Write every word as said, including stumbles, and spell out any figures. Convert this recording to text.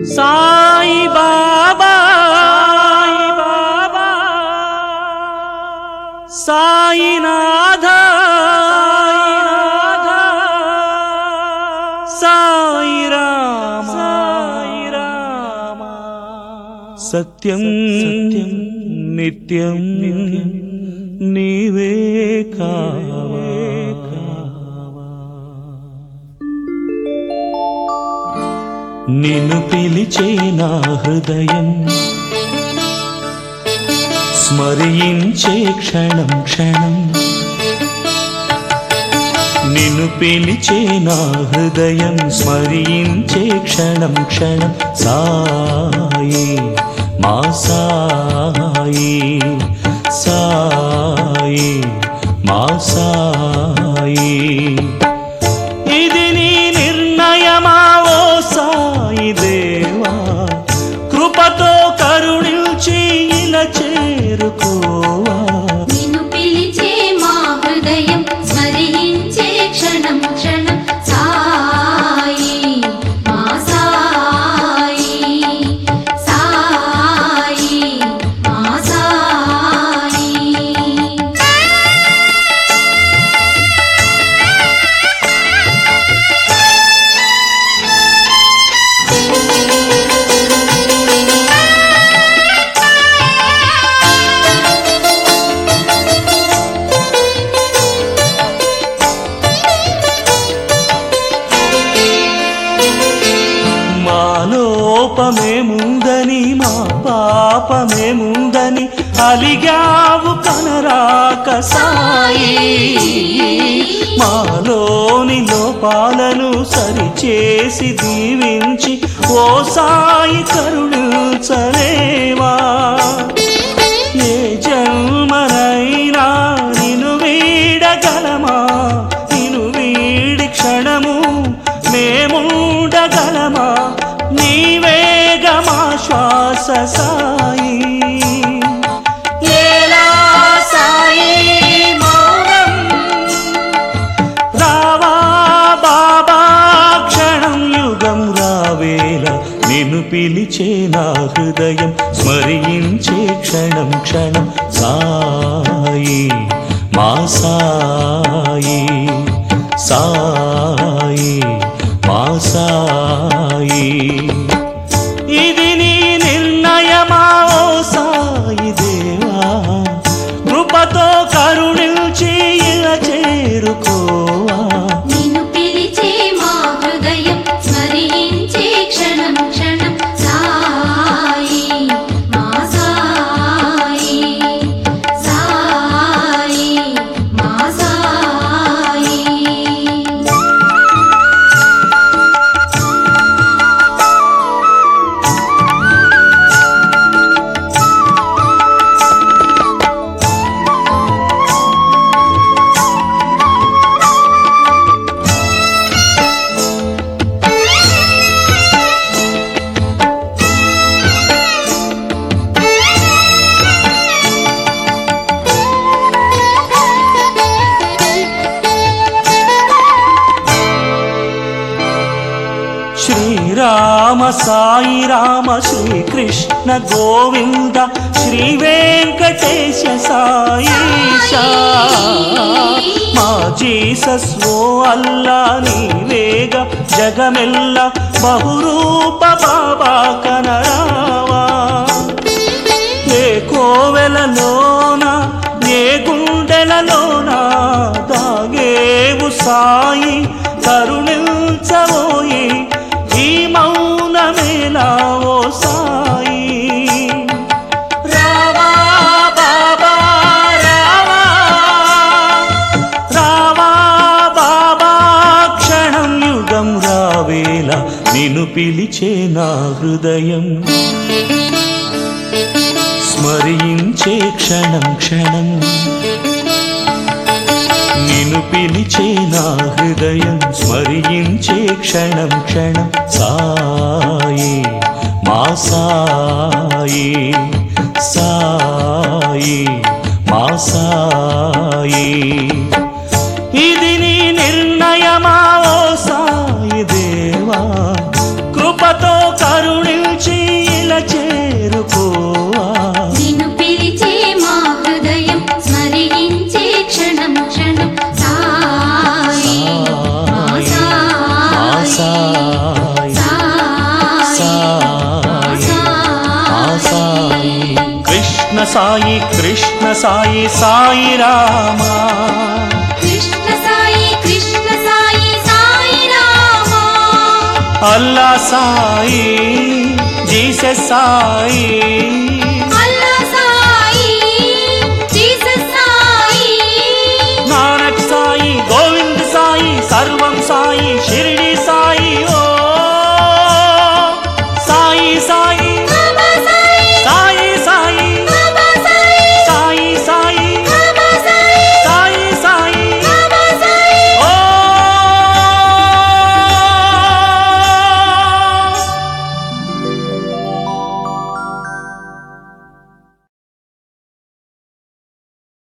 సాయి బాబా సాయినాథ సాయి రామ సత్యం నిత్యం నీవే కావా నిన్ను పిలిచే నా హృదయం స్మరించే క్షణం క్షణం నిన్ను పిలిచే నా హృదయం స్మరించే క్షణం క్షణం సాయి మా సాయి సాయి మా సాయి ఇది నీ నిర్ణయమా ఓ సాయి దేవా కృపతో కరుణించి ఇలా చేరుకోవా నిన్ను పిలిచే మా హృదయం స్మరించే క్షణం క్షణం సాయి మా సాయి సాయి మా సాయి లోపమేముందని మా పాపమేముందని అలిగావు కనరాక సాయి మాలోని లోపాలను సరిచేసి దీవించి ఓ సాయి కరుణించలేవా ఏ జన్మనైనా నిన్ను వీడగలమా నిన్ను వీడి క్షణము మేముండగలమా నీవేగమా శ్వాస సాయి ఏలా సాయి మౌనం రావా బాబా క్షణం యుగం రావేళ నిన్ను పిలిచే నా హృదయం స్మరించే క్షణం క్షణం సాయి మా సాయి సాయి మా సాయి ఇది నీ నిర్ణయమా ఓ సాయి దేవా కృపతో కరుణించి ఇలా చేరుకోవా నిన్ను పిలిచే మా హృదయం స్మరించే క్షణం క్షణం సాయి మా సాయి సాయి మా సాయి శ్రీరామ సాయి రామ శ్రీకృష్ణ గోవింద శ్రీ వెంకటేశ సాయిషా మా జీసస్ ఓ అల్లా నీవేగ జగమెల్ల బహురూప బాబా కనరావా ఏ కోవెలలోన ఏ గుండెలలోన దాగేవు సాయి కరుణించబోయి ఈ మౌనమేలా ఓ సాయి రావా బాబా రావా రావా బాబా క్షణం యుగం రావేళ నిన్ను పిలిచే నా హృదయం స్మరించే క్షణం క్షణం నిన్ను పిలిచే నా హృదయం స్మరించే క్షణం క్షణం సాయి మా సాయి సాయి మా సాయి ఇది నీ నిర్ణయమా ఓ సాయి దేవా కృపతో కరుణించి ఇలా చేరుకోవా నిన్ను పిలిచే మా హృదయం స్మరించే క్షణం క్షణం సాయి మా సాయి సాయి కృష్ణ సాయి కృష్ణ సాయి సాయి రామా కృష్ణ సాయి కృష్ణ సాయి సాయి రామా అల్లా సాయి జీసస్ సాయి